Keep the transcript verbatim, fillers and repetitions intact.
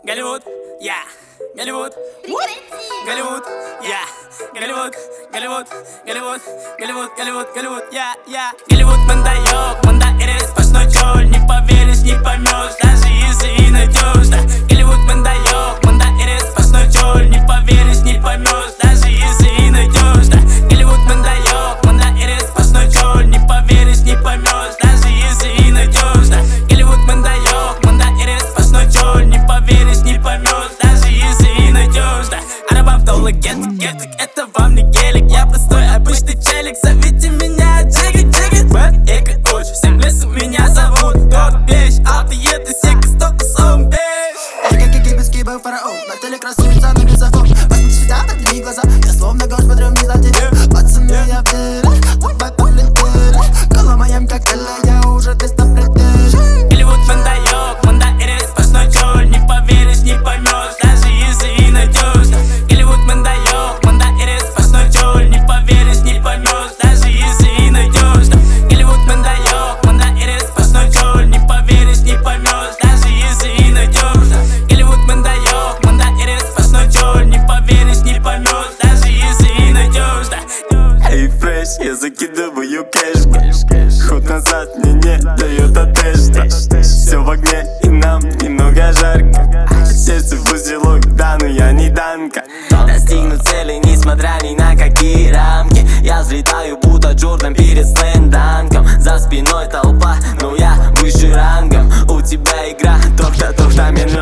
Голливуд, я, Голливуд, Голливуд, я, Голливуд, Голливуд, Голливуд, Голливуд, Голливуд, Голливуд, я, я. Голливуд, мында yok, мында это сплошной чёрт. Не поверишь, не поймешь, даже если и найдешь, да. Голливуд, мында yok, мында это сплошной чёрт. Не поверишь, не поймешь, даже если и найдешь, да. Голливуд, мында yok, мында это сплошной чёрт. Не поверишь, не поймешь, даже если и найдешь, да. Голливуд, мында yok, мында это сплошной чёрт. Не поверишь, не поймешь, даже если и найдешь, да. Араба в доллар, гетик, гетик, это вам не гелик. Я простой обычный челик, зовите меня Джигги, Джигги. Бэт, эко, уч, всем лесом меня зовут Торт, беш, алты, еды, сека, стока, сон, беш. Эко, египетский был фараон, на теле красавица на мизофон. Посмотри сюда, подними глаза, я словно гость, смотрю не за тебя. Пацаны, я в деле, твой бэт полетели. Голова моем коктейле, я уже здесь на пределе. Голливуд, мында yok, мында это сплошной чёрт. Не поверишь, не поймешь, даже если и найдешь, да. Голливуд, мында yok, мында это сплошной чёрт. Не поверишь, не поймешь, даже если и найдешь, да. Голливуд, мында yok, мында это сплошной чёрт. Не поверишь, не поймешь, даже если и найдешь, да. Голливуд, мында yok, мында это сплошной чёрт. Не поверишь, не поймешь, даже если и найдешь, да. Эй, фреш, я закидываю кэш, ход назад мне не дает одежда. Все в огне и нам немного жарко. Сердце в узелок, да, но я не Данка. Достигну цели, несмотря ни на какие рамки. Я взлетаю, будто Джордан перед слэнданком. За спиной толпа, но я выше рангом. У тебя игра, тофта, тофта, миллион.